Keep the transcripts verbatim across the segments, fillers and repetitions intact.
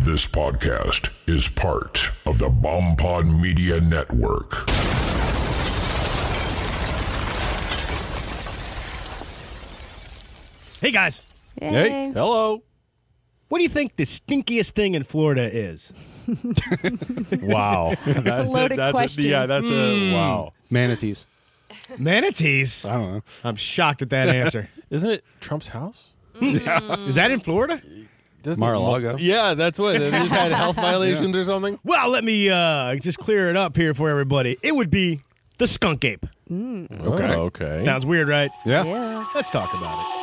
This podcast is part of the BombPod Media Network. Hey, guys. Yay. Hey. Hello. What do you think the stinkiest thing in Florida is? Wow. That's a loaded that's question. A, yeah, that's a wow. Manatees. Manatees? I don't know. I'm shocked at that answer. Isn't it Trump's house? Is that in Florida? Doesn't- Mar-a-Lago. Yeah, that's what. They just had health violations or something. Well, let me uh, just clear it up here for everybody. It would be the skunk ape. Okay. Okay. okay. Sounds weird, right? Yeah. Yeah. Let's talk about it.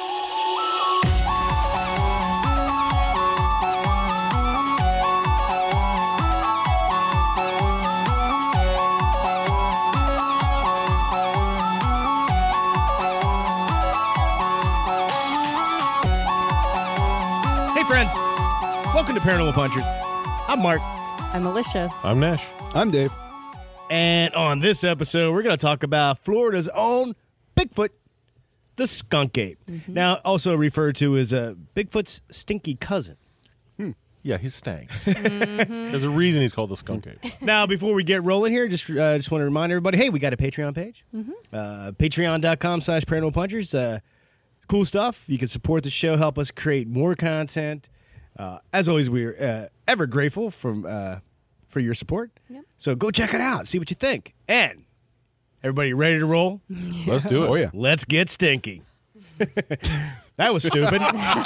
Hey, friends. Welcome to Paranormal Punchers. I'm Mark. I'm Alicia. I'm Nash. I'm Dave. And on this episode, we're going to talk about Florida's own Bigfoot, the skunk ape. Now, also referred to as uh, Bigfoot's stinky cousin. Yeah, he stinks. There's a reason he's called the skunk ape. Now, before we get rolling here, just uh, just want to remind everybody, hey, we got a Patreon page. Uh, Patreon.com slash Paranormal Punchers. Uh, cool stuff. You can support the show, help us create more content. Uh, as always, we're uh, ever grateful from uh, for your support. Yep. So go check it out. See what you think. And everybody ready to roll? Let's do it. Oh, yeah. Let's get stinky. That was stupid.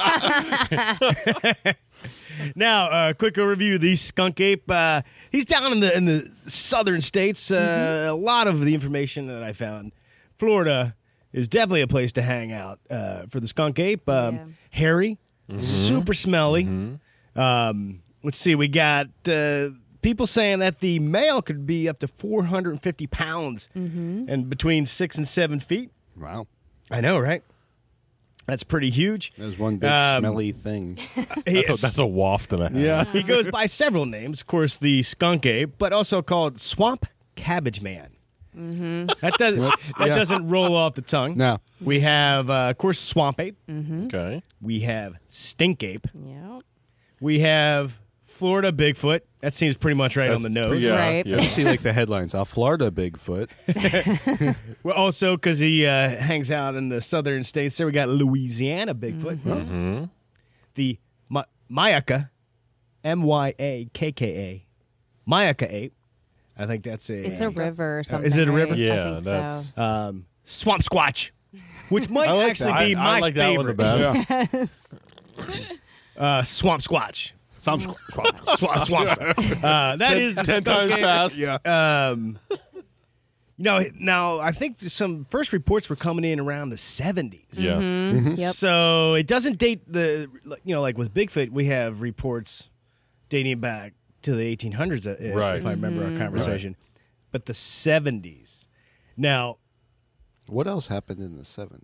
Now, a uh, quick overview of the skunk ape. Uh, he's down in the in the southern states. Uh, Mm-hmm. A lot of the information that I found, Florida is definitely a place to hang out uh, for the skunk ape. Um, Yeah. Hairy, super smelly. Um, let's see, we got uh, people saying that the male could be up to four hundred fifty pounds and between six and seven feet. Wow. I know, right? That's pretty huge. There's one big Um, smelly thing. He, That's a, that's a waft and a half. Yeah. he goes by several names, of course, the skunk ape, but also called swamp cabbage man. That doesn't That's- that yeah. doesn't roll off the tongue. No. We have, uh, of course, swamp ape. Okay. We have stink ape. Yep. We have Florida Bigfoot. That seems pretty much right on the That's nose. pretty- yeah, Right. yeah. You see like the headlines, a Florida Bigfoot. Well, also, because he uh, hangs out in the southern states, there we got Louisiana Bigfoot. Mm-hmm. The Ma- Mayaka, M Y A K K A, Mayaka ape. I think that's a. It's a river or something. is it a right? river? I Yeah, think that's- so. um, swamp squatch, which might I like actually that. be I, my I like that favorite. one the best. Uh, swamp squatch. Some swamp. Swamp, swamp squatch. Uh, that is the ten skunk times ape. fast. Yeah. Um, you know, now I think some first reports were coming in around the seventies. Yeah. Mm-hmm. Yep. So it doesn't date the, you know, like with Bigfoot, we have reports dating back to the eighteen hundreds, uh, Right. if I remember our conversation. But the seventies. Now, What else happened in the seventies?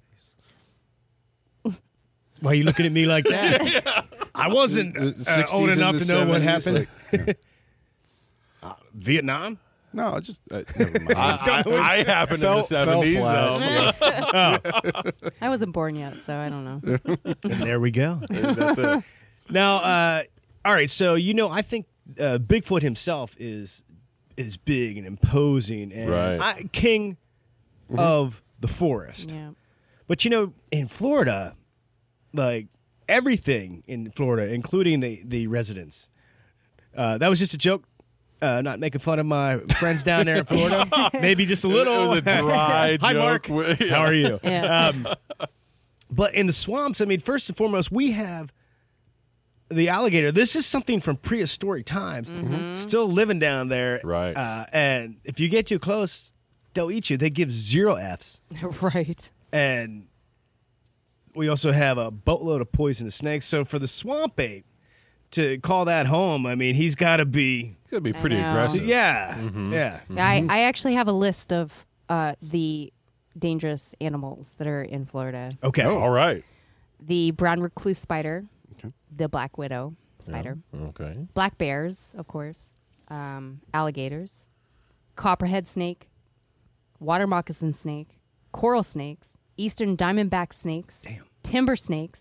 why are you looking at me like that? I wasn't uh, sixties old and enough the to know what seventies, happened. like- Vietnam? No, just uh, never mind. I, I, I happened Fell- in the seventies. fell So flat. I wasn't born yet, so I don't know. And there we go. that's it. Now, uh, all right, so, you know, I think uh, Bigfoot himself is is big and imposing and Right. I, king of the forest. Yeah. But, you know, in Florida, like, everything in Florida, including the, the residents, uh, that was just a joke. Uh, not making fun of my friends down there in Florida. Maybe just a little. It was a dry Hi, Mark. joke. Yeah. How are you? Yeah. Um, but in the swamps, I mean, first and foremost, we have the alligator. This is something from prehistoric times, still living down there. Right. Uh, and if you get too close, they'll eat you. They give zero Fs. Right. And we also have a boatload of poisonous snakes. So for the swamp ape to call that home, I mean, he's got to be, It's gonna be I pretty know. aggressive. yeah, yeah. I, I actually have a list of uh, the dangerous animals that are in Florida. Okay. All right. The brown recluse spider, Okay. the black widow spider, Okay. black bears, of course, um, alligators, copperhead snake, water moccasin snake, coral snakes, eastern diamondback snakes, Damn. timber snakes,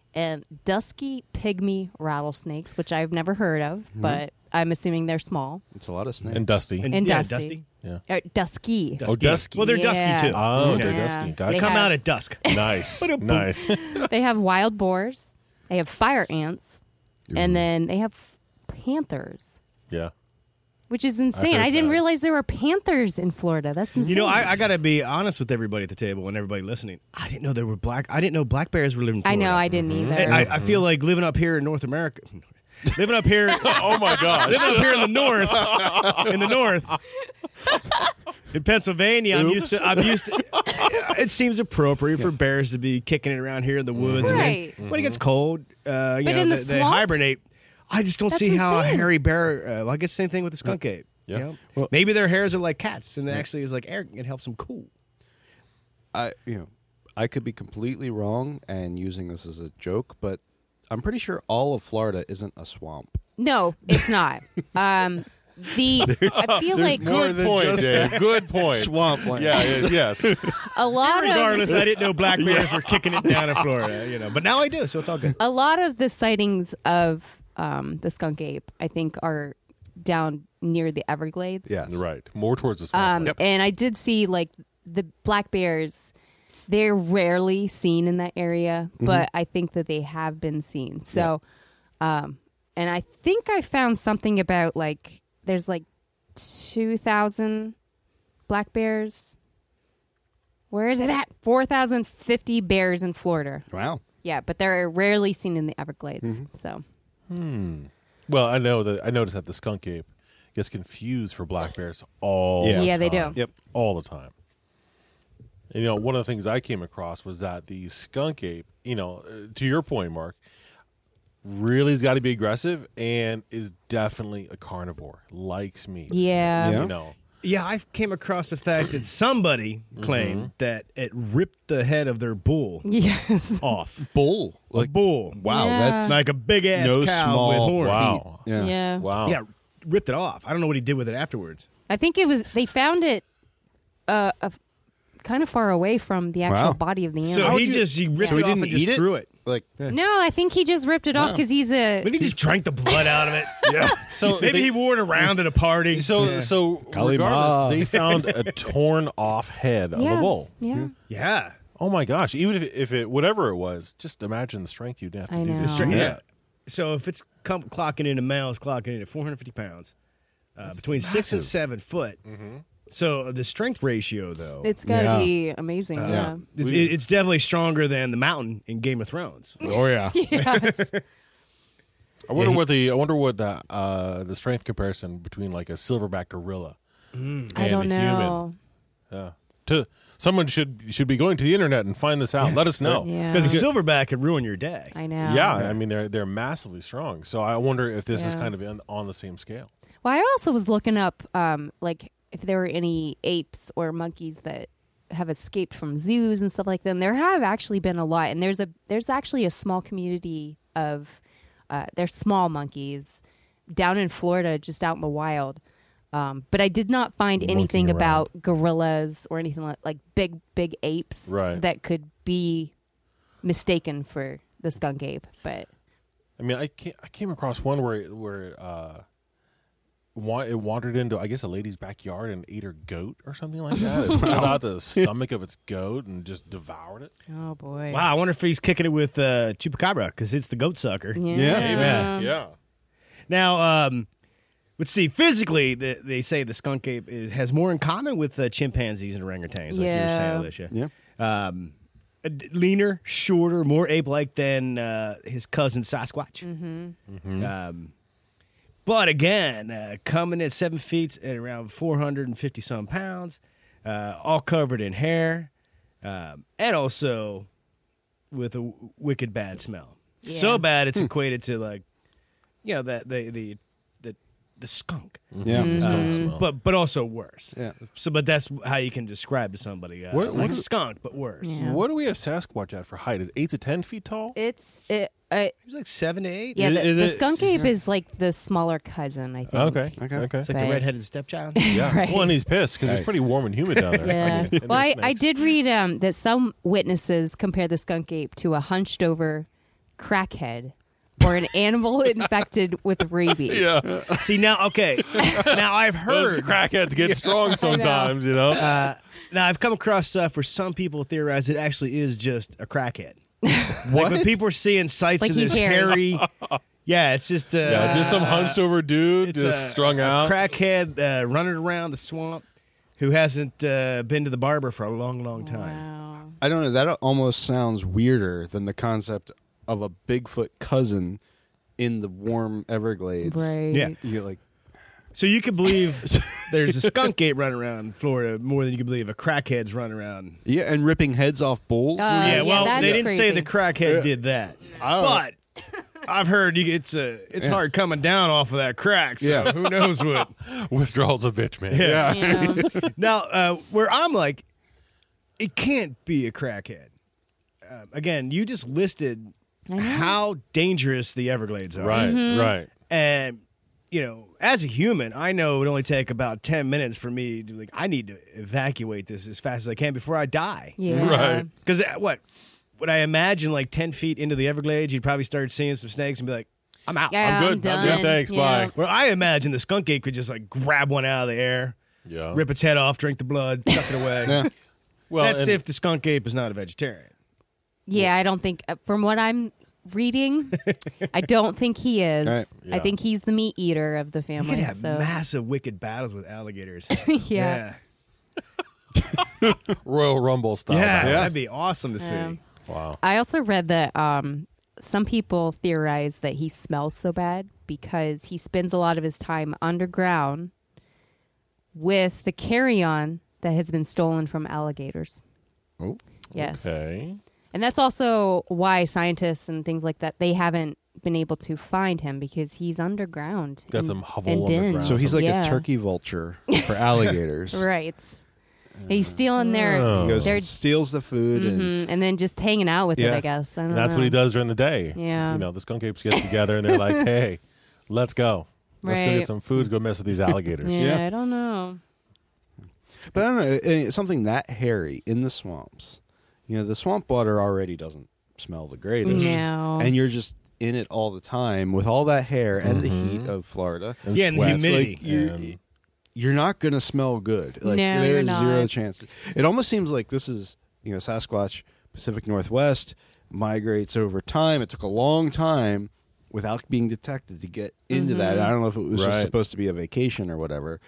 and dusky pygmy rattlesnakes, which I've never heard of, but I'm assuming they're small. It's a lot of snakes. And Dusty. And yeah, dusty. dusty. Yeah. Uh, dusky. Oh, dusky. Well, they're Yeah. dusky too. Oh, Yeah. they're Yeah. dusky. They Gotcha. Come have- out at dusk. Nice. nice. They have wild boars. They have fire ants. And then they have panthers, Yeah. which is insane. heard I didn't that. realize there were panthers in Florida. That's insane. You know, I, I got to be honest with everybody at the table and everybody listening. I didn't know there were black. I didn't know black bears were living in I Florida. know, I didn't either. And I, I feel like living up here in North America, living up here, Oh my gosh. living up here in the north, in the north, in Pennsylvania. I'm used to. I'm used to. It seems appropriate for bears to be kicking it around here in the woods. Right. And then when it gets cold, uh, you But know, in the they, they swamp? hibernate. I just don't That's see how a insane. hairy bear. Uh, well, I guess same thing with the skunk ape. Yeah. You know? Well- Maybe their hairs are like cats, and it actually is like air. It helps them cool. I you know, I could be completely wrong and using this as a joke, but I'm pretty sure all of Florida isn't a swamp. No, it's not. um, the I feel like more Good than point, just Dave. Good point. Swamp land. Yeah, yeah, yes. a lot of Regardless, I didn't know black bears were kicking it down in Florida, you know. But now I do, so it's all good. a lot of the sightings of um, the skunk ape, I think, are down near the Everglades. Yes. Right. More towards the Um, swamp. And I did see like the black bears. They're rarely seen in that area, but I think that they have been seen. So, um, and I think I found something about like there's like two thousand black bears. Where is it at? four thousand fifty bears in Florida. Wow. Yeah, but they're rarely seen in the Everglades. So, Well, I know that I noticed that the skunk ape gets confused for black bears all Yeah. the Yeah, they time. do. Yep. All the time. And, you know, one of the things I came across was that the skunk ape, you know, uh, to your point, Mark, really has got to be aggressive and is definitely a carnivore, likes meat. yeah. Yeah. You know, Yeah, I came across the fact that somebody claimed that it ripped the head of their bull Yes. off. Bull. A Like bull. wow, Yeah. that's Like a big ass No cow small- with horns. wow. yeah. Yeah. Wow. Yeah, ripped it off. I don't know what he did with it afterwards. I think it was they found it uh, a, kind of far away from the actual Wow. body of the So animal. he just he ripped So he it off didn't and just eat it? threw it. Like no, I think he just ripped it off Wow. because he's a Maybe he just drank the blood out of it. Yeah. So Maybe they- he wore it around at a party. So, so Kalima. regardless, they found a torn off head of yeah, a bull. yeah. yeah. Oh my gosh! Even if, if it whatever it was, just imagine the strength you'd have to I do know. this. Straight- Yeah. yeah. So if it's come, clocking in a male, it's clocking in at four hundred fifty pounds, uh, between six and massive. seven foot. So the strength ratio, though, It's got to Yeah. be amazing. uh, yeah. it's, it's definitely stronger than the mountain in Game of Thrones. oh yeah. Yes. I wonder Yeah, he- what the I wonder what the uh, the strength comparison between like a silverback gorilla and I don't a know. human. Yeah. To someone should should be going to the internet and find this out. Yes. Let us know. Yeah. Because a silverback could ruin your day. I know. Yeah, I mean they're they're massively strong. So I wonder if this is Yeah. kind of in, on the same scale. Well, I also was looking up, um, like, if there were any apes or monkeys that have escaped from zoos and stuff like that. And there have actually been a lot, and there's a there's actually a small community of uh, there's small monkeys down in Florida, just out in the wild. Um, but I did not find anything Looking about gorillas or anything like like big big apes Right. that could be mistaken for the skunk ape. But I mean, I came, I came across one where it- where uh, wa- it wandered into I guess a lady's backyard and ate her goat or something like that. It pulled out the stomach of its goat and just devoured it. oh boy, Wow, I wonder if he's kicking it with uh, Chupacabra because it's the goat sucker. yeah, Yeah. Yeah. Now, um, let's see. Physically, the, they say the skunk ape is, has more in common with uh, chimpanzees and orangutans, like you were Yeah. saying, Alicia. Yeah. Um, a d- leaner, shorter, more ape-like than uh, his cousin Sasquatch. Mm-hmm. Um, but again, uh, coming at seven feet at around four hundred fifty some pounds, uh, all covered in hair, um, and also with a w- wicked bad smell. Yeah. So bad it's equated to like, you know, that the the the the skunk, Yeah. Mm-hmm. Skunk smell. but but also worse. Yeah. So, but that's how you can describe to somebody uh, What- like what- skunk, but worse. Yeah. What do we have Sasquatch at for height? Is eight to ten feet tall? It's it. Uh, He was like seven to eight. yeah, Is- the, is the it- skunk ape is like the smaller cousin, I think. Okay. Okay. Okay. It's like the Right. redheaded stepchild. Yeah. Right. Well, and he's pissed because it's Right. pretty warm and humid down there. Yeah. And well, I, there's I snakes. did read um, that some witnesses compare the skunk ape to a hunched over crackhead or an animal infected with rabies. Yeah. See now, okay. Now I've Those heard. crackheads get strong sometimes, you know? Uh, now I've come across stuff where some people theorize it actually is just a crackhead. Like when people are seeing sights Like of he's this hairy. hairy. Yeah, it's just uh, yeah, just some hunched over dude it's just a, strung a out. crackhead uh, running around the swamp who hasn't uh, been to the barber for a long, long time. Wow. I don't know. That almost sounds weirder than the concept of a Bigfoot cousin in the warm Everglades. Right. Yeah. You're like, So you can believe there's a skunk ape running around in Florida more than you can believe a crackhead's running around. yeah, and ripping heads off bulls. Uh, yeah, yeah, well, that's they didn't say crazy. the crackhead did that, but I've heard you, it's a it's Yeah. hard coming down off of that crack. So Yeah. who knows what? Withdrawals a bitch, man. Yeah. Yeah. Now, uh, where I'm like, it can't be a crackhead. Uh, again, you just listed I know. how dangerous the Everglades are, Right, Mm-hmm. right. and you know, as a human, I know it would only take about ten minutes for me to like. I need to evacuate this as fast as I can before I die. Yeah. Right. Because what would I imagine? Like ten feet into the Everglades, you'd probably start seeing some snakes and be like, "I'm out." Yeah, I'm good. I'm I'm good. done. Thanks. Yeah. Bye. Well, I imagine the skunk ape could just like grab one out of the air, Yeah. rip its head off, drink the blood, tuck it away. Yeah. Well, That's and- if the skunk ape is not a vegetarian. Yeah, I don't think, uh, from what I'm reading, I don't think he is. All right. Yeah. I think he's the meat eater of the You family. could have so. massive, wicked battles with alligators. yeah. Royal Rumble style. Yeah, battles. that'd be awesome to see. Yeah. Wow. I also read that um, some people theorize that he smells so bad because he spends a lot of his time underground with the carry-on that has been stolen from alligators. Oh. Yes. Okay. And that's also why scientists and things like that, they haven't been able to find him because he's underground. Got in- some hovel in dens. underground. So he's like Yeah. a turkey vulture for alligators. Right. He's stealing their, Oh. He goes, their steals the food, and mhm, and then just hanging out with it, Yeah. I guess. I don't And that's know. what he does during the day. Yeah. You know, the skunk apes get together and they're like, hey, let's go. Let's go Right. get some food, go mess with these alligators. Yeah, Yeah. I don't know. but I don't know, eh, something that hairy in the swamps. You know, the swamp water already doesn't smell the greatest, No. and you're just in it all the time with all that hair and the Mhm. heat of Florida. And Yeah, and the sweats. humidity. Like, you're, And- you're not going to smell good. Like No, there's you're zero not. chance. It almost seems like this is, you know, Sasquatch, Pacific Northwest migrates over time. It took a long time without being detected to get into Mm-hmm. that. I don't know if it was Right. just supposed to be a vacation or whatever.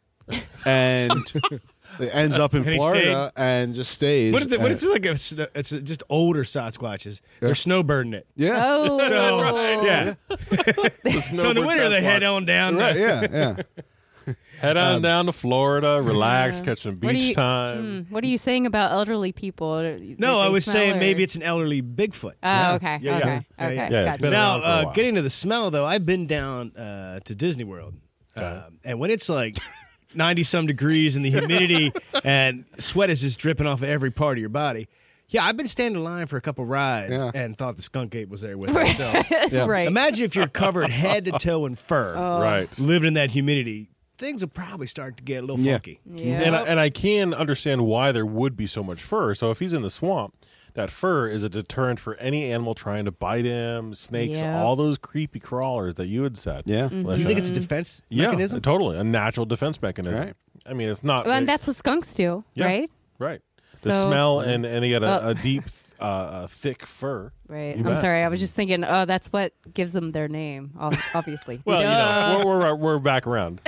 And it ends up in And he Florida and just stays. What is it? What And is it like? A, sn- it's a, just older Sasquatches. They're Yeah. snowbirding it. Yeah. Oh, Yeah. The So in the snowbird winter they head Sasquatch. on down. Right, to- yeah, yeah. Head on down to Florida, relax, Yeah. catch some What are beach you- time. Hmm, what are you saying about elderly people? No, I was saying maybe it's an elderly Bigfoot. Oh, okay. Yeah, yeah. okay. Yeah, Okay. yeah. Yeah, it's Gotcha. been Now, around for a uh, while. getting to the smell though, I've been down uh, to Disney World, Okay. Um, and when it's like ninety some degrees and the humidity and sweat is just dripping off of every part of your body. Yeah, I've been standing in line for a couple rides Yeah. and thought the skunk ape was there with me. So Yeah. Right. imagine if you're covered head to toe in fur, Right. living in that humidity. Things will probably start to get a little Yeah. funky. Yeah. And I, and I can understand why there would be so much fur. So if he's in the swamp, that fur is a deterrent for any animal trying to bite him, snakes, Yeah. all those creepy crawlers that you had said. Yeah. Flesh You think out. it's a defense yeah, mechanism? totally a natural defense mechanism. Right. I mean, it's not. Well, and it- that's what skunks do, yeah, right? Right. So- the smell and and they got a, Uh, a deep, uh, uh, thick fur. Right. You I'm bet. sorry. I was just thinking, oh, that's what gives them their name, ob- obviously. Well, Duh. you know, we're, we're we're back around.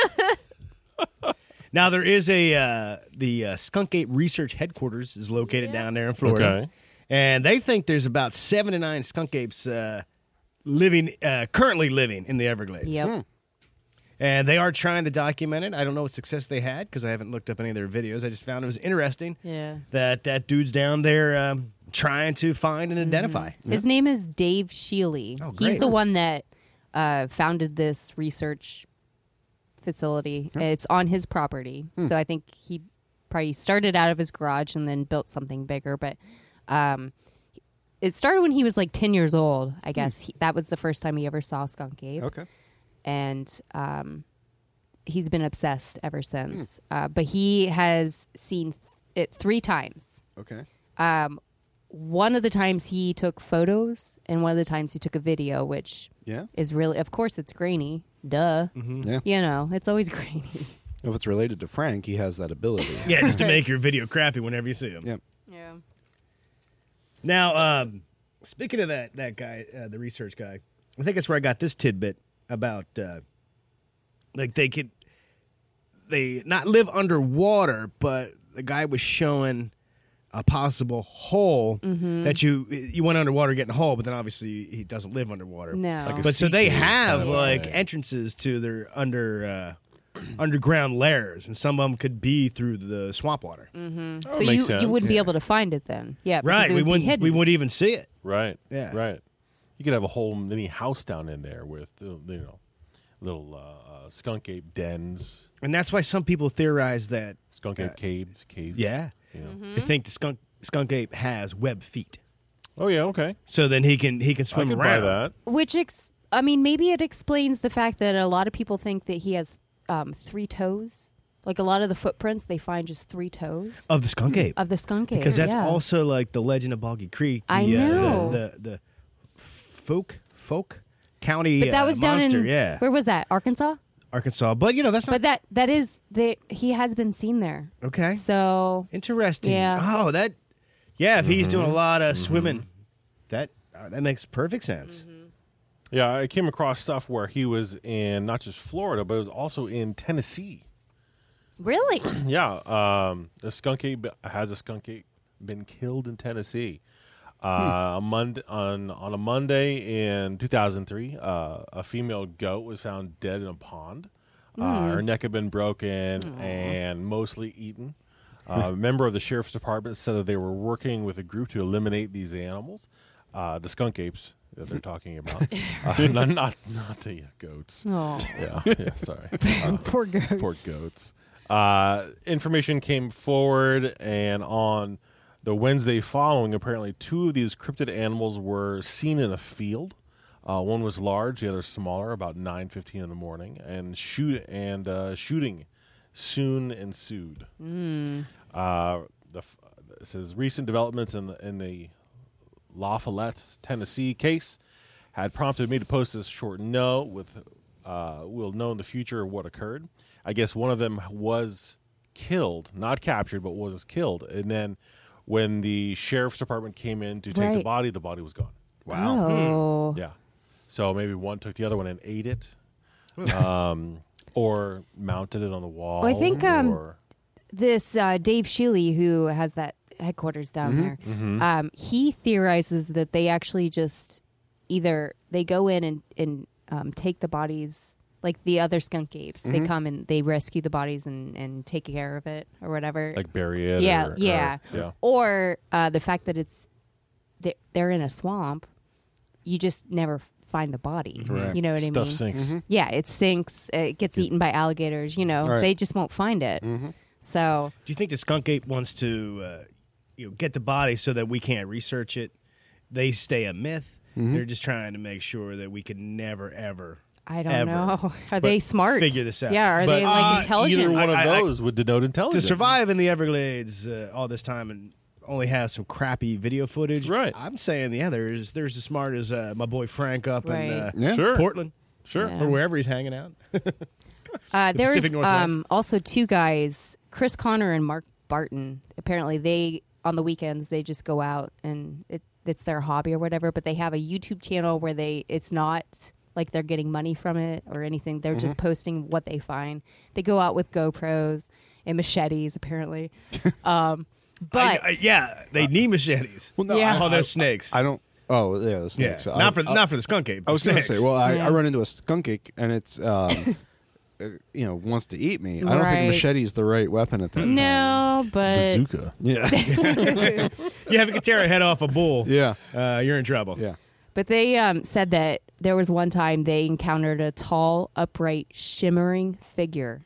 Now there is a uh, the uh, Skunk Ape Research Headquarters is located down there in Florida, Okay. and they think there's about seven to nine skunk apes uh, living uh, currently living in the Everglades. Yep. And they are trying to document it. I don't know what success they had because I haven't looked up any of their videos. I just found it was interesting Yeah. that that dude's down there um, trying to find and identify. His name is Dave Shealy. Oh, He's great. the one that uh, founded this research facility. It's on his property. So I think he probably started out of his garage and then built something bigger. But um, it started when he was like ten years old, I guess. He, that was the first time he ever saw a skunk ape. Okay. And um, he's been obsessed ever since. Uh, but he has seen th- it three times. Okay. Um, one of the times he took photos, and one of the times he took a video, which Yeah. is really, of course, it's grainy. Duh. Yeah. You know, it's always grainy. If it's related to Frank, he has that ability. Yeah, just to make your video crappy whenever you see him. Yeah. Yeah. Now, um, speaking of that that guy, uh, the research guy, I think that's where I got this tidbit about uh, like they could they not live underwater, but the guy was showing a possible hole Mm-hmm. that you you went underwater getting a hole, but then obviously he doesn't live underwater. No. Like a But so sea they cave have kind of like thing. entrances to their under uh, underground layers, and some of them could be through the swamp water. Mm-hmm. That So makes you, sense. you wouldn't be Yeah. able to find it then. Yeah. because Right, it we would be wouldn't hidden. we wouldn't even see it. Right. Yeah. Right. You could have a whole mini house down in there with uh, you know little uh, uh, skunk ape dens, And that's why some people theorize that skunk ape Uh, caves, caves. yeah, You know. Mm-hmm. they think the skunk skunk ape has web feet, Oh yeah. Okay. so then he can he can I swim could around. buy that. Which, ex- I mean, maybe it explains the fact that a lot of people think that he has um, three toes. Like a lot of the footprints, they find just three toes Of the skunk ape, of the skunk ape. because that's yeah. also like the Legend of Boggy Creek. The, I uh, know. the, the the folk folk county. But that uh, was down monster, in yeah, where was that? Arkansas. Arkansas. But you know that's not But that that is the he has been seen there. okay. So Interesting. Yeah. Oh, that. Yeah, if he's Mm-hmm. doing a lot of swimming, that uh, that makes perfect sense. Yeah, I came across stuff where he was in not just Florida, but it was also in Tennessee. really, Yeah, um, a skunk ape has a skunk ape been killed in Tennessee. Uh, a Monday on on a Monday in two thousand three, uh, a female goat was found dead in a pond. Uh, her neck had been broken and mostly eaten. Uh, a member of the sheriff's department said that they were working with a group to eliminate these animals, uh, the skunk apes that they're talking about, uh, not, not not the goats. oh, Yeah, yeah, sorry. Uh, poor goats. Poor goats. Uh, information came forward, and on the Wednesday following, apparently two of these cryptid animals were seen in a field. Uh, one was large, the other smaller, about nine fifteen in the morning, and shoot and uh, shooting soon ensued. Uh, the f- it says recent developments in the in the La Follette, Tennessee case had prompted me to post this short note with uh, we'll know in the future what occurred. I guess one of them was killed, not captured, but was killed. And then when the sheriff's department came in to take the Right. body, the body was gone. Oh, Yeah. So maybe one took the other one and ate it, um, or mounted it on the wall. I think, um, or, this uh, Dave Shealy, who has that headquarters down there, um, he theorizes that they actually just either they go in and, and um, take the bodies, like the other skunk apes. They come and they rescue the bodies and, and take care of it or whatever. like bury it. yeah, or, yeah, Or, yeah. Or uh, the fact that it's they- they're in a swamp, you just never find the body. Right. You know what Stuff I mean? sinks. Yeah, it sinks. It gets eaten by alligators. You know, Right. they just won't find it. So Do you think the skunk ape wants to, uh, you know, get the body so that we can't research it? They stay a myth. They're just trying to make sure that we can never, ever. I don't Ever. know. Are they smart? figure this out. Yeah. Are But, they like uh, intelligent? Either one I- of I- I- those would denote To intelligence. survive in the Everglades uh, all this time and only have some crappy video footage, Right. I'm saying, yeah, there's there's as smart as uh, my boy Frank up Right. in uh, Yeah. Sure. Portland, Sure. Yeah. or wherever he's hanging out. Uh, there was Pacific Northwest. um, also two guys, Chris Connor and Mark Barton. Apparently, they on the weekends they just go out and it, it's their hobby or whatever. But they have a YouTube channel where they it's not like they're getting money from it or anything. They're just posting what they find. They go out with GoPros and machetes, apparently. um, but I- I- yeah, they need machetes. Well, no, Yeah. I, Oh, those snakes. I don't. Oh, yeah, the yeah, snakes. I- not for I- not for the skunk ape. I was going going to to say, well, I, Yeah. I run into a skunk ape and it's, um, uh, you know, wants to eat me. I don't Right. think machete is the right weapon at that time. no, but Bazooka. Yeah. yeah, if you can tear a head off a bull, yeah. uh, you're in trouble. Yeah. But they um, said that there was one time they encountered a tall, upright, shimmering figure,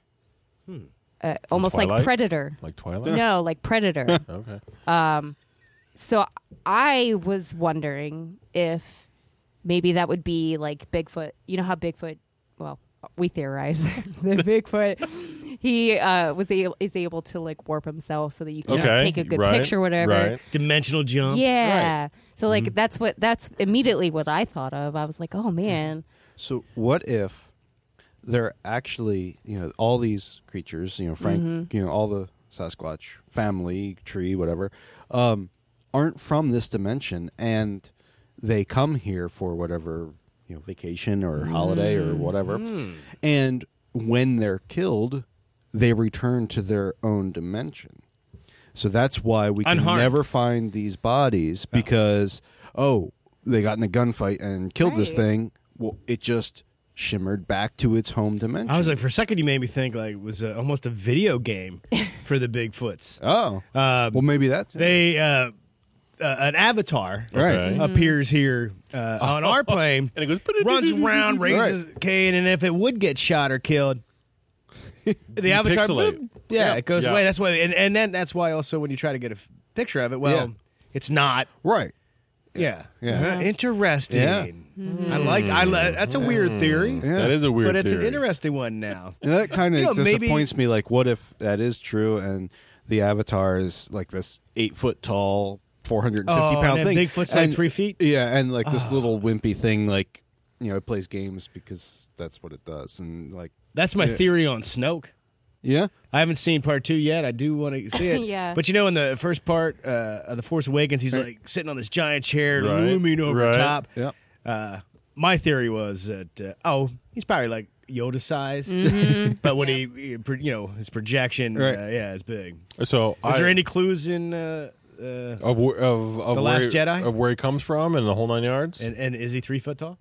uh, almost like Twilight? Predator. Like Twilight? No, like Predator. Okay. So I was wondering if maybe that would be like Bigfoot. You know how Bigfoot? Well, we theorize that Bigfoot he uh, was able is able to like warp himself so that you can Okay, take a good right, picture, whatever. right. Dimensional jump. Yeah. So like Mm-hmm. that's what that's immediately what I thought of. I was like, oh man. So what if they're actually, you know, all these creatures, you know, Frank, Mm-hmm. you know, all the Sasquatch family, tree, whatever, um, aren't from this dimension, and they come here for whatever, you know, vacation or holiday or whatever, and when they're killed, they return to their own dimension. So that's why we can Unharmed. never find these bodies because, oh, they got in a gunfight and killed this Right. thing. Well, it just shimmered back to its home dimension. I was like, for a second, you made me think like it was uh, almost a video game for the Bigfoots. oh, Uh, well, maybe that's they uh, uh, an avatar right. Okay. appears here uh, on our plane, And it goes, runs around, raises Kane, and if it would get shot or killed, the avatar, pixelate. boop, yeah, Yeah. it goes Yeah. away. That's why, and, and then that's why also when you try to get a f- picture of it, well, Yeah. it's not. Right. Yeah, Yeah. Uh-huh. Interesting. Yeah. I like. I li- that's a weird theory, Yeah. That is a weird but it's theory. an interesting one now. And that kind of You know, maybe- disappoints me. Like, what if that is true and the avatar is like this eight foot tall, four hundred and fifty Oh, pound and then thing? Bigfoot's like And- three feet? Yeah, and like this little wimpy thing, like, you know, it plays games because that's what it does. And like, That's my Yeah. theory on Snoke. yeah, I haven't seen part two yet. I do want to see it. Yeah. But you know, in the first part uh, of The Force Awakens, he's like sitting on this giant chair, Right, looming over right. top. yeah. Uh, my theory was that, uh, oh, he's probably like Yoda size. Mm-hmm. But when he, he pro- you know, his projection, Right. uh, yeah, is big. So, Is I, there any clues in, uh, uh, of wh- of, of The where Last he- Jedi? of where he comes from and the whole nine yards? and, and is he three foot tall?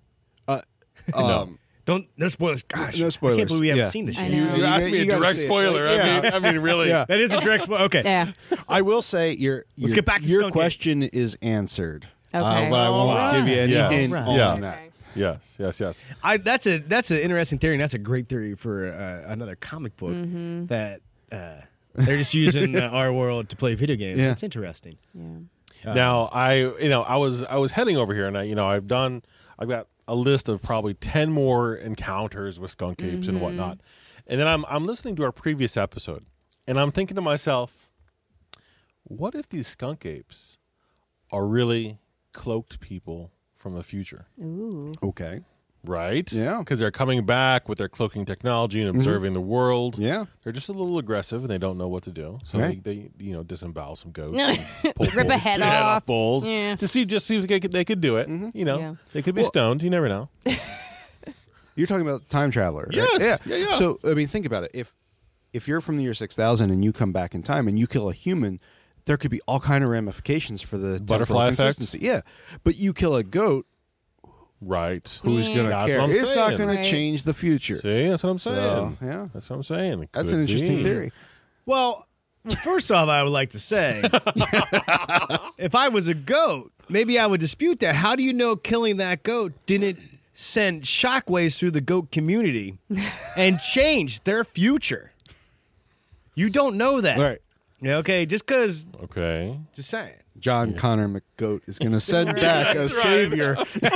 Um, Don't, no spoilers. Gosh, No I spoilers. can't believe we haven't Yeah. seen this I yet. know. you You asked got- me a you gotta direct see it. spoiler. Yeah. I mean, I mean, really. Yeah. That is a direct spoiler. Okay. Yeah. I will say your, Let's your get back to your Skunk Ape. question is answered. Okay. Uh, but I won't Alright. give you any Yes. hint Alright. on Yeah. that. Okay. Yes, yes, yes. I, that's a that's an interesting theory, and that's a great theory for uh, another comic book Mm-hmm. that uh, they're just using uh, our world to play video games. Yeah. It's interesting. Yeah. Uh, Now, I, you know, I was I was heading over here, and I, you know, I've done, I've got a list of probably ten more encounters with skunk apes and whatnot, and then I'm I'm listening to our previous episode, and I'm thinking to myself, what if these skunk apes are really cloaked people from the future? Ooh. Okay. Right? Yeah. Because they're coming back with their cloaking technology and observing the world. Yeah. They're just a little aggressive and they don't know what to do. So Right. they, they, you know, disembowel some goats. and pull, Rip a pull- head yeah, off. bulls. Yeah. To see, just see if they could, they could do it. You know, Yeah. they could be Well- stoned. You never know. You're talking about the time traveler, right? Yes. Yeah. Yeah, yeah. So I mean, think about it. If if you're from the year six thousand and you come back in time and you kill a human, there could be all kind of ramifications for the temporal Butterfly effect? consistency. Yeah, but you kill a goat, Right. who's Yeah. going to That's care? what I'm It's not saying. going Right. to change the future. See, that's what I'm So saying. yeah, That's what I'm saying. It that's could an interesting be. theory. Well, first off, I would like to say, if I was a goat, maybe I would dispute that. How do you know killing that goat didn't send shockwaves through the goat community and change their future? You don't know that. Right. Yeah, okay, just because, Okay. just saying. John Connor McGoat is going to send Right. back a That's right. savior.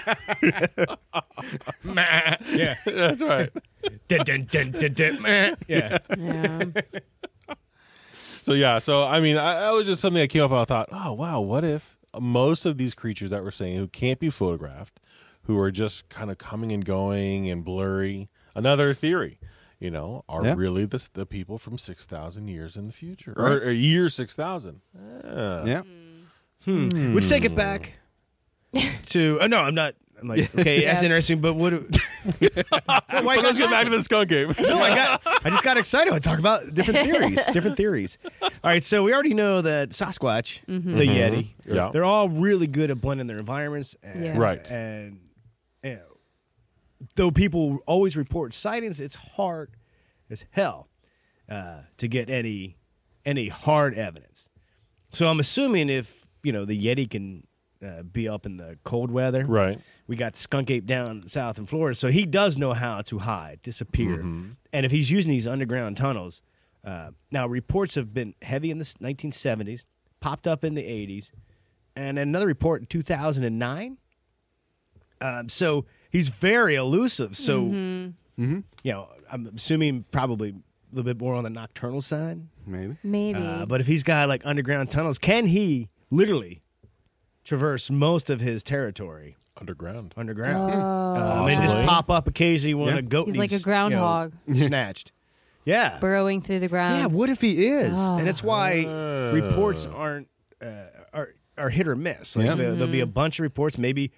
Yeah. That's right. Dun, dun, dun, dun, dun, meh. Yeah. Yeah. So yeah, so I mean, I, that was just something that came up. And I thought, oh wow, what if most of these creatures that we're saying who can't be photographed, who are just kind of coming and going and blurry, another theory, you know, are Yeah. really the the people from six thousand years in the future Right. or, or year six thousand? Yeah. Yeah. Hmm. Let's take it back to. Oh, no, I'm not. I'm like, okay, that's Yeah. interesting, but what? Do, why But let's get back to the skunk ape. No, I got. I just got excited. I talk about different theories. Different theories. All right, so we already know that Sasquatch, Mm-hmm. the Yeti, Yeah. they're all really good at blending their environments. And, Yeah. Right. And you know, though people always report sightings, it's hard as hell uh, to get any any hard evidence. So I'm assuming if you know the Yeti can uh, be up in the cold weather, Right. we got the skunk ape down south in Florida, so he does know how to hide, disappear. Mm-hmm. And if he's using these underground tunnels, uh, now reports have been heavy in the nineteen seventies, popped up in the eighties, and another report in two thousand nine. Um, so he's very elusive. So, Mm-hmm. you know, I'm assuming probably little bit more on the nocturnal side. Maybe. Maybe. Uh, but if he's got like underground tunnels, can he literally traverse most of his territory Underground. underground? Oh. Uh, they just Possibly. pop up occasionally when Yeah. a goat He's like needs, a groundhog. you know, snatched. Yeah. burrowing through the ground. Yeah, what if he is? Oh. And it's why Uh. reports aren't uh, are are hit or miss. Like Yeah. there, there'll be a bunch of reports. Maybe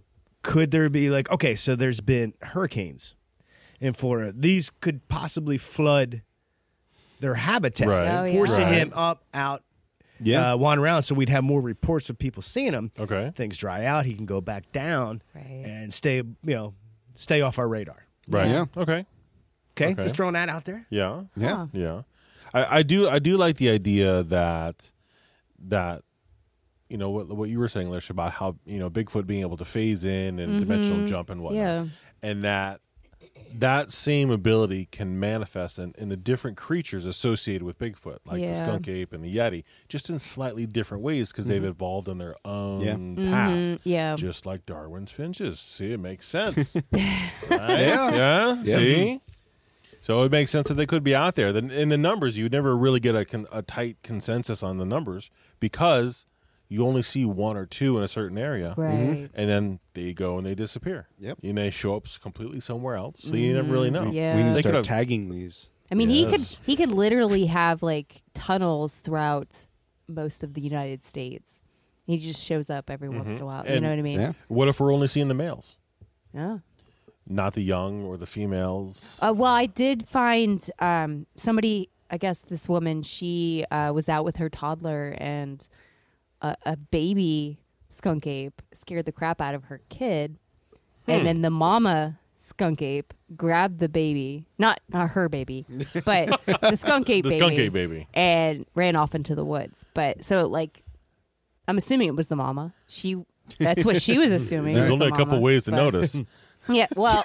could there be like okay, so there's been hurricanes in Florida. These could possibly flood their habitat, Right. Oh, yeah. forcing Right. him up out. Yeah. Uh, wander around, so we'd have more reports of people seeing him. Okay. Things dry out, he can go back down Right. and stay, you know, stay off our radar. Right. Yeah. Okay. Okay, Okay. just throwing that out there. Yeah. yeah. Huh. Yeah, I, I do. I do like the idea that that you know what what you were saying, Lish, about how you know Bigfoot being able to phase in and dimensional jump and whatnot, Yeah. and that that same ability can manifest in, in the different creatures associated with Bigfoot, like Yeah. the skunk ape and the yeti, just in slightly different ways because they've evolved on their own Yeah. path, Mhm, yeah. just like Darwin's finches. See, it makes sense. Right? Yeah. Yeah. Yeah. See. So it makes sense that they could be out there. Then in the numbers, you would never really get a, con- a tight consensus on the numbers because you only see one or two in a certain area, Right. and then they go and they disappear. Yep. And they show up completely somewhere else, so you never really know. Mm-hmm. Yeah. We need to They start could've- tagging these. I mean, he could Yes. he could literally have like tunnels throughout most of the United States. He just shows up every once in a while. you And- know what I mean? Yeah. What if we're only seeing the males, Yeah. not the young or the females? Uh, well, I did find um, somebody. I guess this woman. She uh, was out with her toddler, and a, a baby skunk ape scared the crap out of her kid, Hmm. and then the mama skunk ape grabbed the baby, not not her baby, but the skunk ape The baby, skunk ape baby. and ran off into the woods. But so like, I'm assuming it was the mama. She. That's what she was assuming. There's was only the a couple mama, ways to but- notice. Yeah, well,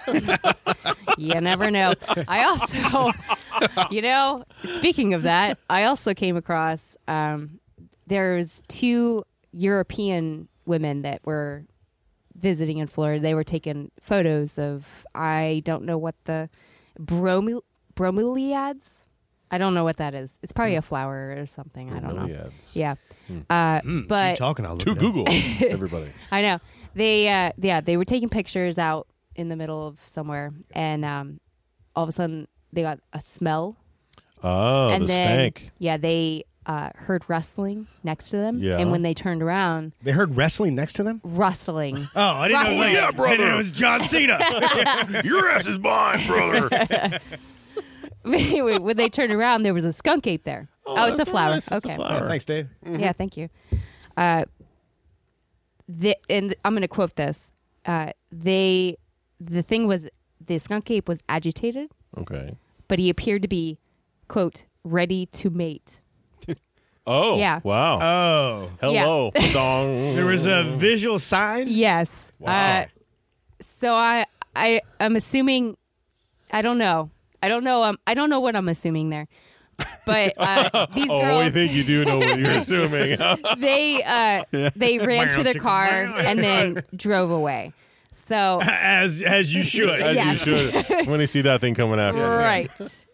you never know. I also, you know, speaking of that, I also came across um, there's two European women that were visiting in Florida. They were taking photos of, I don't know what the bromel- bromeliads. I don't know what that is. It's probably a flower or something. I don't know. Bromeliads. Yeah, uh, Mm, but keep talking, I'll look To it up. Google, everybody. I know. They uh yeah, they were taking pictures out in the middle of somewhere, and um all of a sudden they got a smell. Oh, and the then stank. yeah, they uh heard rustling next to them. Yeah. And when they turned around, They heard wrestling next to them. rustling. Oh, I didn't know. Wrestling. Like, Yeah, I didn't know it was John Cena. Your ass is mine, brother. Anyway, when they turned around, there was a skunk ape there. Oh, it's a that's flower. nice. It's a Okay. flower. Oh, thanks, Dave. Yeah, thank you. Uh the, and I'm going to quote this. Uh they the thing was the skunk ape was agitated, Okay. but he appeared to be, quote, ready to mate. Oh. Yeah. Wow. Oh, Hello. Dong. there was a visual sign. Yes. Wow. Uh, so I I I'm assuming I don't know. I don't know. Um, I don't know what I'm assuming there. But uh, these Oh, girls, I think you do know what you're assuming. they uh, they ran to their car and then drove away. So As as you should. As Yes. you should. When you see that thing coming after you. right.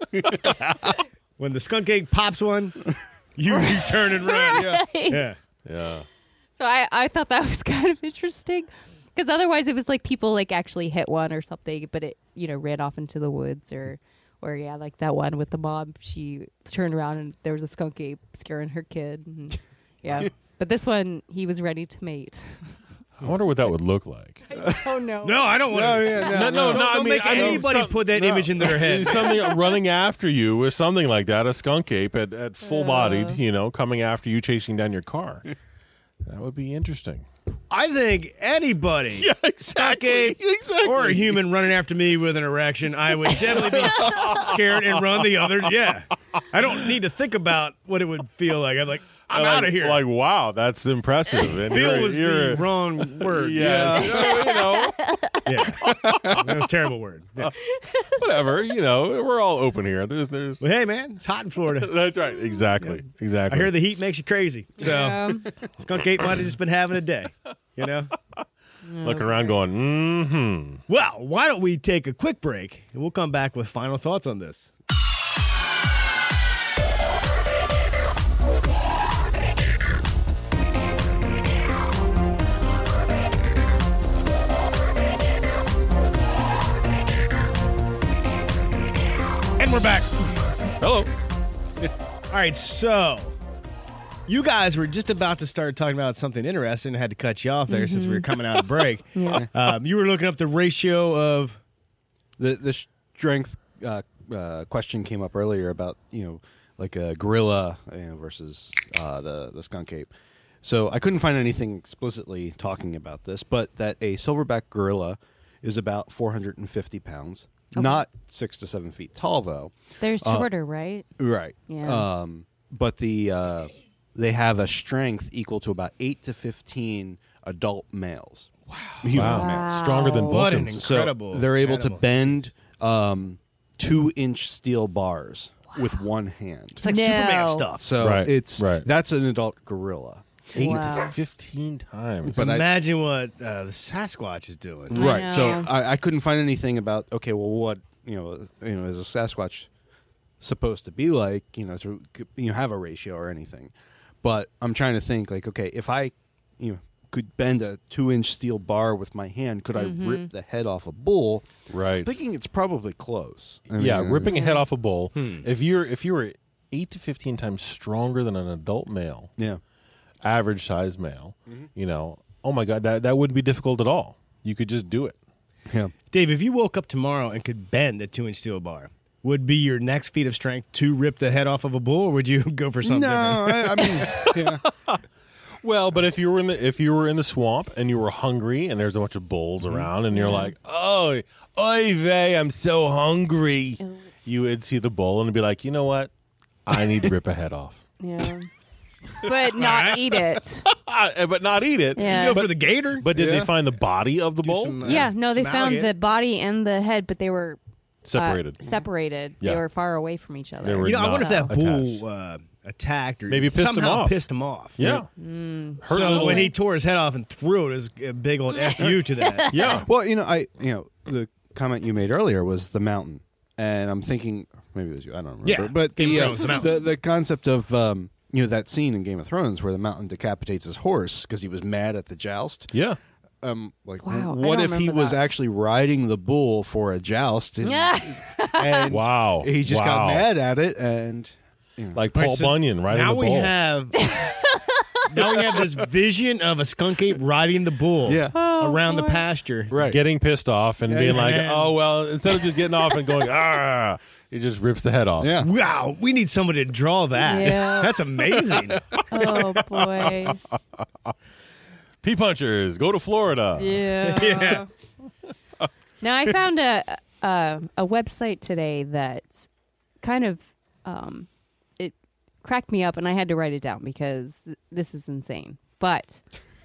When the skunk ape pops one, you, you turn and run. Yeah. Yeah. Yeah. So I, I thought that was kind of interesting because otherwise it was like people like actually hit one or something, but it you know ran off into the woods or or yeah like that one with the mom. She turned around and there was a skunk ape scaring her kid. And, yeah, but this one he was ready to mate. I wonder what that would look like. I don't know. No, I don't want to. No, yeah, no, No, no, Don't, no, I don't mean, make I mean, anybody some- put that no. image in their head. Something running after you with something like that, a skunk ape at, at full bodied, you know, coming after you, chasing down your car. That would be interesting. I think anybody, Yeah, exactly. skunk ape Exactly. or a human running after me with an erection, I would definitely be scared and run the other. Yeah, I don't need to think about what it would feel like. I'm like, I'm like, out of here. Like, wow, that's impressive. And feel you're, was you're, the wrong word. Yes, you know, yeah, that was a terrible word. Yeah. whatever. You know, we're all open here. There's, there's. But hey, man, it's hot in Florida. That's right. Exactly. I Exactly. hear the heat makes you crazy. So Um, skunk ape might have just been having a day. You know. Looking around, going, mm-hmm. Well, why don't we take a quick break and we'll come back with final thoughts on this. And we're back. Hello. All right, so you guys were just about to start talking about something interesting. I had to cut you off there since we were coming out of break. Yeah. Um, you were looking up the ratio of The the strength uh, uh, question came up earlier about you know like a gorilla you know, versus uh, the the skunk ape. So I couldn't find anything explicitly talking about this, but that a silverback gorilla is about four hundred fifty pounds. Okay. Not six to seven feet tall, though. They're Uh, shorter, right? Right. Yeah. Um, but the uh, they have a strength equal to about eight to fifteen adult males. Wow. Human Wow. males. Stronger than What an Vulcans. incredible So they're able to animal. bend um, two-inch steel bars with one hand. It's like No. Superman stuff. So Right, it's right. that's an adult gorilla. Eight Wow. to fifteen times. But I- Imagine what uh, the Sasquatch is doing. I Right. know. So I, I couldn't find anything about okay, well, what you know, you know, is a Sasquatch supposed to be like? You know, to you know have a ratio or anything. But I'm trying to think like, okay, if I you know could bend a two-inch steel bar with my hand, could I rip the head off a bull? right. Thinking it's probably close. I yeah, mean, ripping a head off a bull. Hmm. If you're if you were eight to fifteen times stronger than an adult male, Yeah. average size male, Mm-hmm. you know, oh my god, that that wouldn't be difficult at all. You could just do it. Yeah. Dave, if you woke up tomorrow and could bend a two-inch steel bar, would be your next feat of strength to rip the head off of a bull, or would you go for something No, different? I, I mean, yeah. Well, but if you were in the if you were in the swamp and you were hungry and there's a bunch of bulls Mm-hmm. around and you're like, oh, oy vey, I'm so hungry, you would see the bull and be like, you know what, I need to rip a head off, Yeah. But not eat it. Ah, but not eat it. Yeah. You go But, for the gator? but did Yeah. they find the body of the Do bull some, uh, Yeah, no, they some found alligator. the body and the head, but they were uh, separated? separated. Yeah. They were far away from each other. They were You know, I wonder if that not bull uh, attacked or Maybe pissed him somehow off. pissed him off. yeah. Mm. Hurt a So little- when he tore his head off and threw it, it was a big old F U to that. yeah. Well, you know, I you know the comment you made earlier was the mountain, and I'm thinking maybe it was you. I don't remember. Yeah, but Game the, of uh, Thrones, the mountain. the the concept of um, you know that scene in Game of Thrones where the mountain decapitates his horse because he was mad at the joust. Yeah. Um, like, Wow, I what don't if he remember was that. actually riding the bull for a joust? And, and Wow. he just got Wow. mad at it, and you know, Like All right, Paul so Bunyan riding now the we bull. have now we have this vision of a skunk ape riding the bull Yeah. around the pasture. right. Getting pissed off and being like, and- oh, well, instead of just getting off and going, ah, he just rips the head off. Yeah. Wow, we need somebody to draw that. Yeah. That's amazing. Oh boy. Pea punchers, go to Florida. Yeah. Yeah. Now I found a, a a website today that kind of um, it cracked me up, and I had to write it down because th- this is insane. But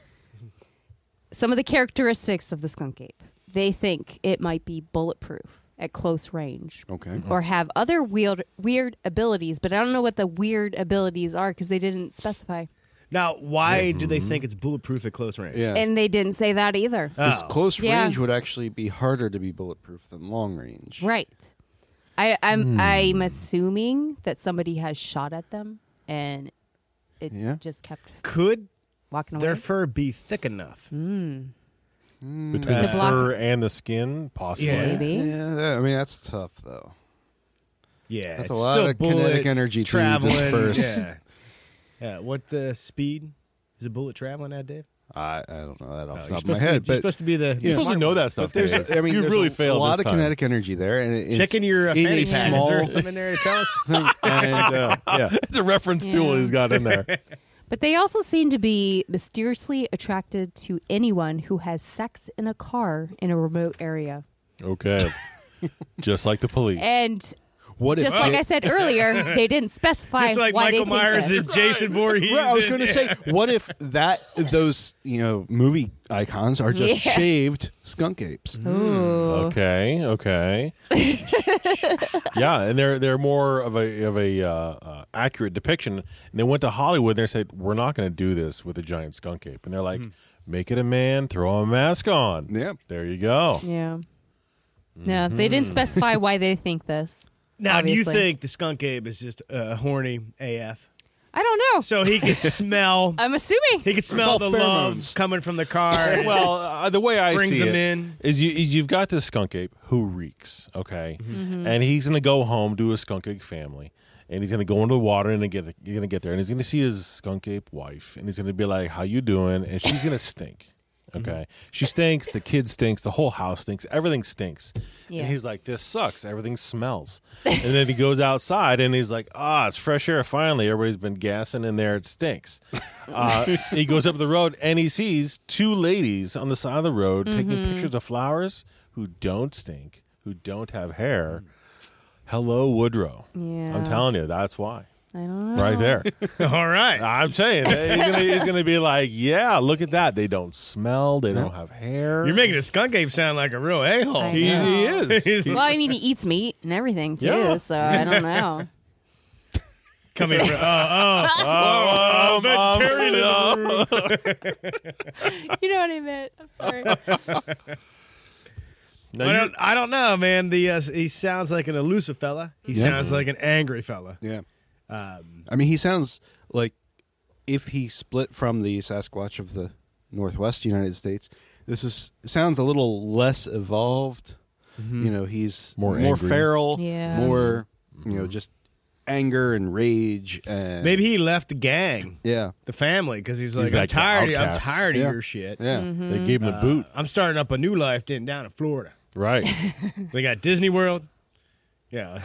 some of the characteristics of the skunk ape, they think it might be bulletproof at close range, Okay. or have other weird weird abilities. But I don't know what the weird abilities are because they didn't specify, Now, why do they think it's bulletproof at close range? Yeah. and they didn't say that either. Because Oh. close Yeah. range would actually be harder to be bulletproof than long range. Right. I, I'm I'm assuming that somebody has shot at them and it Yeah. just kept Could walking away. their fur be thick enough? Mm. Between To the block- fur and the skin, possibly. Yeah. Maybe. Yeah, that- I mean that's tough though. Yeah, That's it's a lot still of bullet kinetic energy to traveling. disperse. Yeah. Yeah. What uh, speed is a bullet traveling at, Dave? I, I don't know that off Oh, the you're top of my supposed to be- head, you're but supposed to be the. You're the supposed to smart know one. that stuff. there's Dave. a, I mean you there's really a, failed a lot this of time. kinetic energy there, and it, Check in your uh, in fanny a pack. small Is there something in there to tell us? and uh, yeah. It's a reference tool Yeah. he's got in there. But they also seem to be mysteriously attracted to anyone who has sex in a car in a remote area. Okay. Just like the police. And What just if like Ja- I said earlier, they didn't specify Just like why Michael they think Myers this. and Jason Voorhees. Right, I was and- going to say, what if that those you know movie icons are just Yeah. shaved skunk apes? Ooh. Okay, okay. Yeah, and they're they're more of a of a uh, uh, accurate depiction. And they went to Hollywood and they said, "We're not going to do this with a giant skunk ape." And they're like, "Make it a man, throw a mask on." Yeah. There you go. Yeah. No, they didn't specify why they think this. Now, do you obviously. think the skunk ape is just uh, horny A F? I don't know. So he could smell. I'm assuming. He could smell all the love pheromones. coming from the car. Well, uh, the way I Brings see him it in. is, you, is you've got this skunk ape who reeks, okay, Mm-hmm. and he's going to go home to his skunk ape family, and he's going to go into the water and get you're going to get there, and he's going to see his skunk ape wife, and he's going to be like, "How you doing?" And she's going to stink. Okay, she stinks. The kid stinks. The whole house stinks. Everything stinks. Yeah. And he's like, "This sucks. Everything smells." And then he goes outside and he's like, "Ah, it's fresh air. Finally, everybody's been gassing in there. It stinks." Uh, he goes up the road and he sees two ladies on the side of the road Mm-hmm. taking pictures of flowers who don't stink, who don't have hair. Hello, Woodrow. Yeah. I'm telling you, that's why. I don't know. Right there. All right. I'm saying he's gonna, he's gonna be like, yeah, look at that. They don't smell. They don't have hair. You're making a skunk ape sound like a real a-hole. I He, know. he is. He's Well, I mean, he eats meat and everything too, Yeah. so I don't know. coming from. Oh, oh. Oh, Oh, um, vegetarian um, in the room. You know what I meant. I'm sorry. no, I you- don't, I don't know, man. The uh, he sounds like an elusive fella. He Yeah. sounds like an angry fella. Yeah. Um, I mean, he sounds like if he split from the Sasquatch of the Northwest United States, this is sounds a little less evolved. You know, he's More more, angry. feral, Yeah. more, you know, just anger and rage. And maybe he left the gang, yeah, the family, because he's like, He's I'm like the tired. I'm outcast. tired Yeah. of your shit. yeah. they gave him the Uh, boot. I'm starting up a new life in, down in Florida. Right. They got Disney World. Yeah,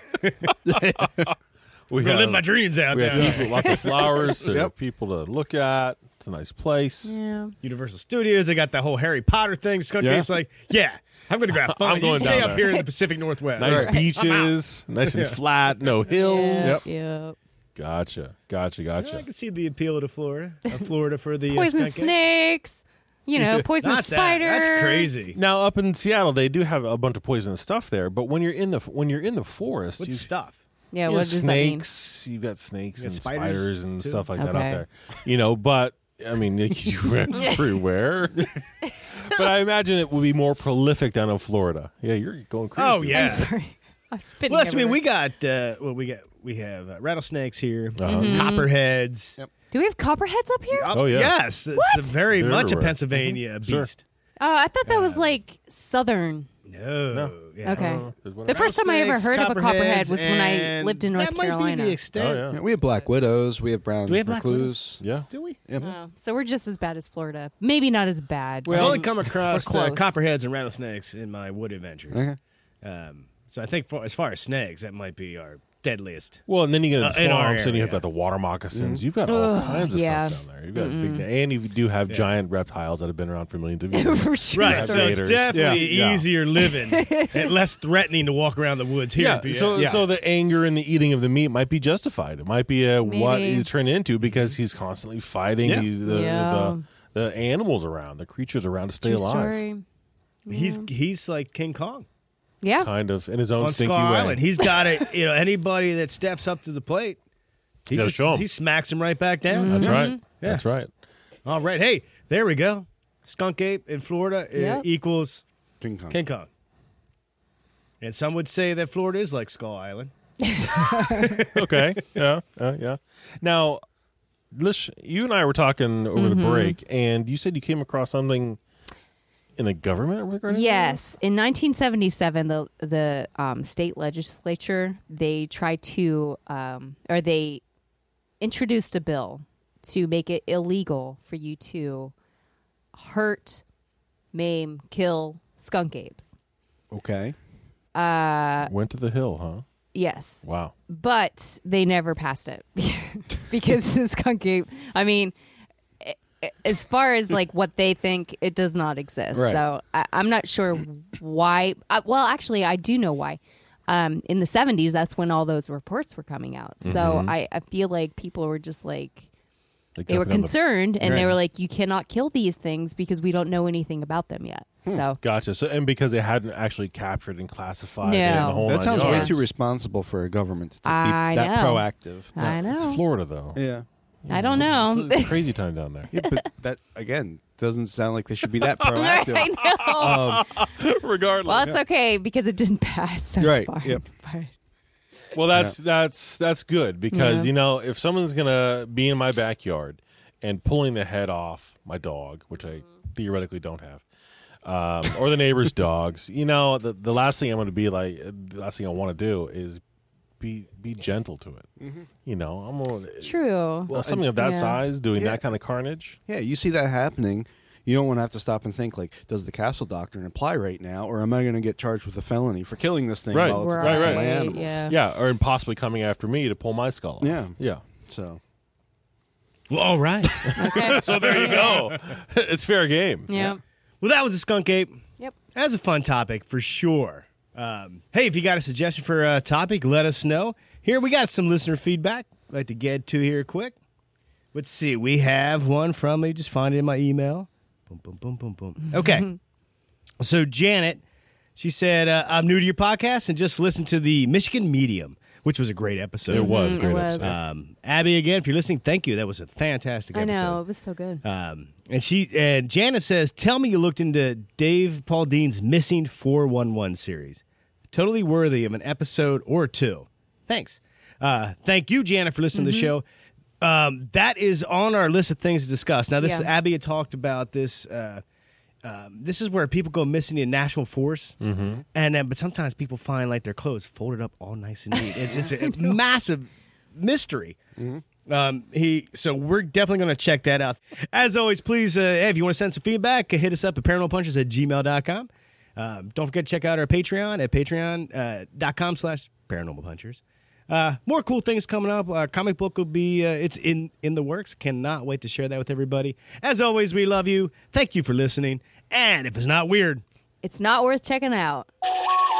We gonna have, live my dreams out we there. have people- lots of flowers for Yep. people to look at. It's a nice place. Yeah. Universal Studios. They got the whole Harry Potter thing. Skunk Yeah. Ape's like, yeah, I'm going to grab fun. I'm You going stay down up there. here in the Pacific Northwest. Nice Right. beaches, nice and flat, no hills. Yep. Yep. Gotcha, gotcha, Yeah, I gotcha. can see the appeal to Florida. Uh, Florida for the uh, Poisonous skunk ape. snakes. You know, poisonous Not that. spiders. That's crazy. Now, up in Seattle, they do have a bunch of poisonous stuff there. But when you're in the when you're in the forest, What's you, stuff? Yeah. you What know, does that mean? snakes. You've got snakes You got and spiders, spiders and too? stuff like that Okay. out there. You know, but I mean, you went everywhere. But I imagine it will be more prolific down in Florida. Yeah, you're going crazy. Oh, yeah. I'm sorry. I'm spitting. Well, that's, I mean, we everywhere. got uh, well, we got we have uh, rattlesnakes here, Uh-huh. Mm-hmm. copperheads. Yep. Do we have copperheads up here? Oh, yeah. Yes, it's a very They're much a everywhere. Pennsylvania Sure. beast. Oh, I thought that was like southern. No, No. Yeah. Okay. Uh, there's one The out- first time I ever Rattlesnakes, heard of a copperhead was when I and lived in North that might Carolina. be the extent. Oh, Yeah, we have black widows. We have brown Do we have black recluse. yeah. Do we? Yep. Oh, so we're just as bad as Florida. Maybe not as bad. I've but- only come across We're uh, close. copperheads and rattlesnakes in my wood adventures. Okay. Um, so I think for, as far as snakes, that might be our deadliest. Well, and then you get into Uh, in our swamps, and you have area. got the water moccasins. You've got all Ugh, kinds of yeah. stuff down there. You've got big, and you do have giant reptiles that have been around for millions of years. For sure. Right, so it's Gators. definitely Yeah. Yeah. easier living and less threatening to walk around the woods here. Yeah, in P A. so Yeah. so the anger and the eating of the meat might be justified. It might be a, what Maybe. he's turned into because he's constantly fighting Yeah. these the, Yeah. the the animals around, the creatures around to stay True alive. story. he's he's like King Kong Yeah. Kind of in his own on stinky Skull way. Island. He's got it. You know, anybody that steps up to the plate, he Gotta just show 'em. he smacks him right back down. That's right. Yeah. That's right. All right, hey, there we go. Skunk ape in Florida uh, Yep. equals King Kong. King Kong. And some would say that Florida is like Skull Island. Okay. Yeah. Uh, yeah. Now, Lish, you and I were talking over Mm-hmm. the break, and you said you came across something in the government regarding Yes, in nineteen seventy-seven, the the um, state legislature they tried to um, or they introduced a bill to make it illegal for you to hurt, maim, kill skunk apes. Okay. that? Went to the hill, huh? Yes, Wow. but they never passed it because the skunk ape. I mean, a- a- as far as like what they think, it does not exist. Right. So I, I'm not sure why. Uh, well, actually, I do know why. Um, in the seventies, that's when all those reports were coming out. So I, I feel like people were just like Like they were jumping on the- concerned, and they Right. were like, "You cannot kill these things because we don't know anything about them yet." So Gotcha. So, and because they hadn't actually captured and classified it, No. and the whole That nine sounds yards. way too responsible for a government to be I that know. proactive. I It's know. Florida, though. Yeah. I don't know. It's a crazy time down there. Yeah, but that again doesn't sound like they should be that Right, proactive. I know. Regardless. Well, it's okay because it didn't pass. That's Right, fine. yep. But Well, that's that's that's good because Yeah. you know if someone's gonna be in my backyard and pulling the head off my dog, which I theoretically don't have, um, or the neighbor's dogs, you know, the the last thing I'm going to be like, the last thing I want to do is be be gentle to it. Mm-hmm. You know, I'm gonna, True. well, something of that Yeah. size doing Yeah. that kind of carnage. Yeah, you see that happening. You don't want to have to stop and think, like, does the castle doctrine apply right now, or am I going to get charged with a felony for killing this thing Right. while it's Right, attacking right. my animals? Yeah. Yeah, or possibly coming after me to pull my skull off. Yeah. yeah. So, Well, all right. Okay. So there you go. It's fair game. Yeah. Well, that was a skunk ape. Yep. That's a fun topic for sure. Um, hey, if you got a suggestion for a topic, let us know. Here, we got some listener feedback I'd like to get to here quick. Let's see. We have one from, let me just find it in my email. Boom, boom, boom, boom, boom. Okay. So, Janet, she said, uh, I'm new to your podcast and just listened to the Michigan Medium, which was a great episode. It was a Mhm, great it was. episode. Um, Abby, again, if you're listening, thank you. That was a fantastic I episode. know. It was so good. Um, and she and Janet says, "Tell me you looked into Dave Paul Dean's Missing four one one series. Totally worthy of an episode or two. Thanks. Uh, thank you, Janet, for listening to the show. Um, that is on our list of things to discuss. Now, this Yeah. Abby had talked about this. Uh, um, this is where people go missing in national forest, mm-hmm. and then but sometimes people find like their clothes folded up all nice and neat. It's, it's a, a massive mystery." Um, he so we're definitely going to check that out. As always, please, uh, hey, if you want to send some feedback, hit us up at paranormal punchers at gmail dot com. Um, don't forget to check out our Patreon at patreon dot com slash paranormal punchers. Uh, more cool things coming up. Our comic book will be uh, it's in in the works. Cannot wait to share that with everybody. As always, we love you. Thank you for listening. And if it's not weird, It's not worth checking out.